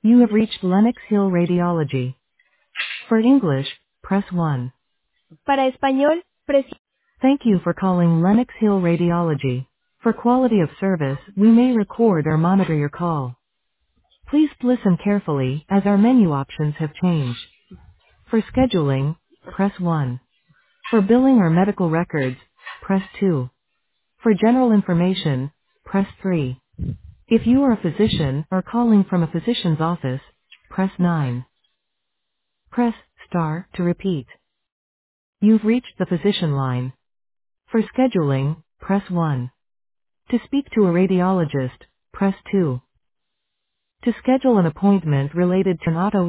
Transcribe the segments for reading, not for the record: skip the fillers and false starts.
You have reached Lenox Hill Radiology. For English, press 1. Para español, presione. Thank you for calling Lenox Hill Radiology. For quality of service, we may record or monitor your call. Please listen carefully, as our menu options have changed. For scheduling, press 1. For billing or medical records, press 2. For general information, press 3. If you are a physician or calling from a physician's office, press 9. Press star to repeat. You've reached the physician line. For scheduling, press 1. To speak to a radiologist, press 2. To schedule an appointment related to an auto.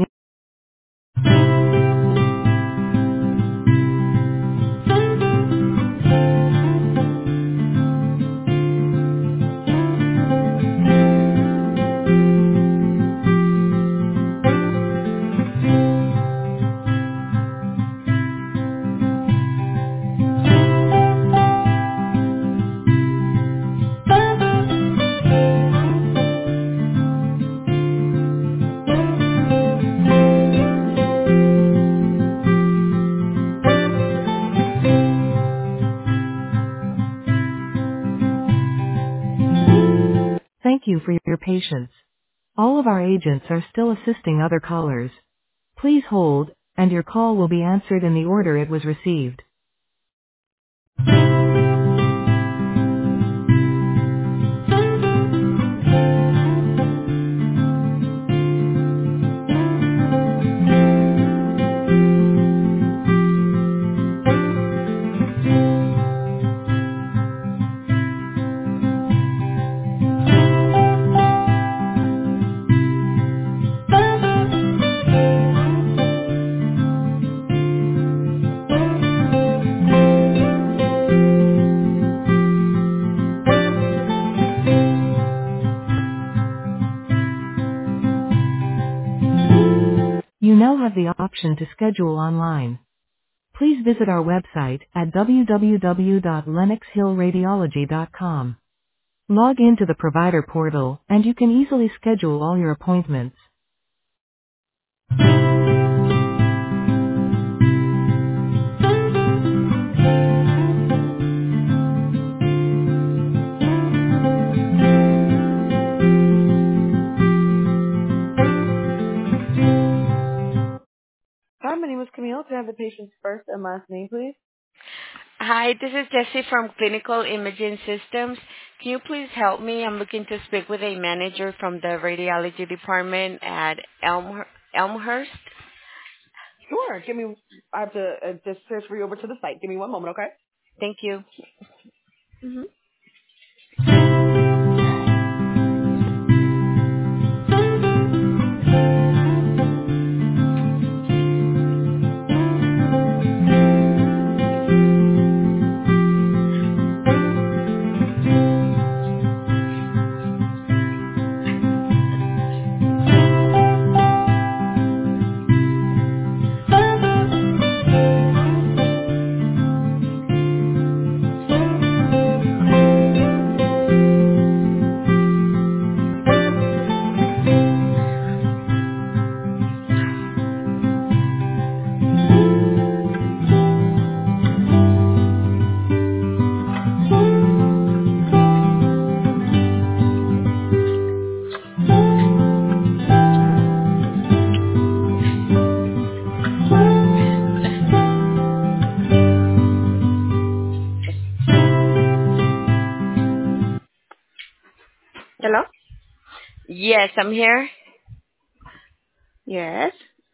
Thank you for your patience. All of our agents are still assisting other callers. Please hold, and your call will be answered in the order it was received. You now have the option to schedule online. Please visit our website at www.lenoxhillradiology.com. Log into the provider portal, and you can easily schedule all your appointments. Hi, my name is Camille. Can I have the patient's first and last name, please? Hi, this is Jessie from Clinical Imaging Systems. Can you please help me? I'm looking to speak with a manager from the radiology department at Elmhurst. Sure. I have to just transfer you over to the site. Give me one moment, okay? Thank you. Mm-hmm. Hello? Yes, I'm here. Yes.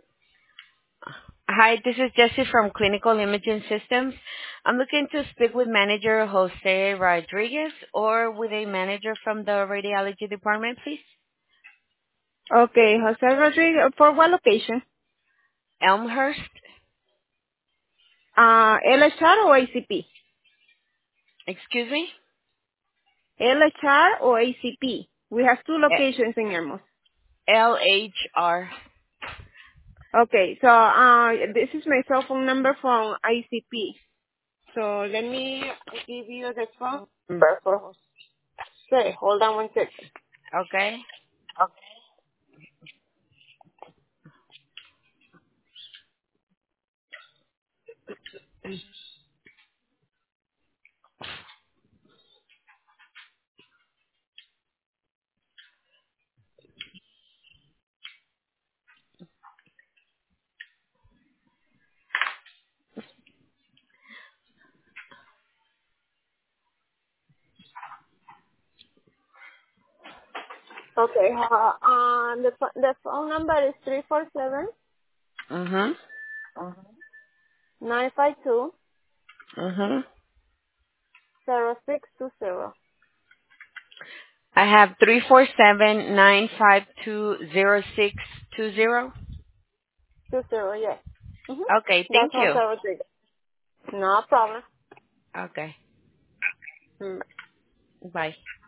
Hi, this is Jessie from Clinical Imaging Systems. I'm looking to speak with manager Jose Rodriguez or with a manager from the radiology department, please. Okay, Jose Rodriguez, for what location? Elmhurst. LHR or ACP? Excuse me? LHR or ACP? We have two locations in Hermos. LHR. Okay, so this is my cell phone number from ICP. So let me give you the phone number for Jose. Hold on one second. Okay. Okay. The phone number is 347 Mhm. 952 Mhm. 0620. I have 347-952-0620. 20, yes. Mm-hmm. Okay, That's thank Jose you. Rodriguez. No problem. Okay, Mm. bye.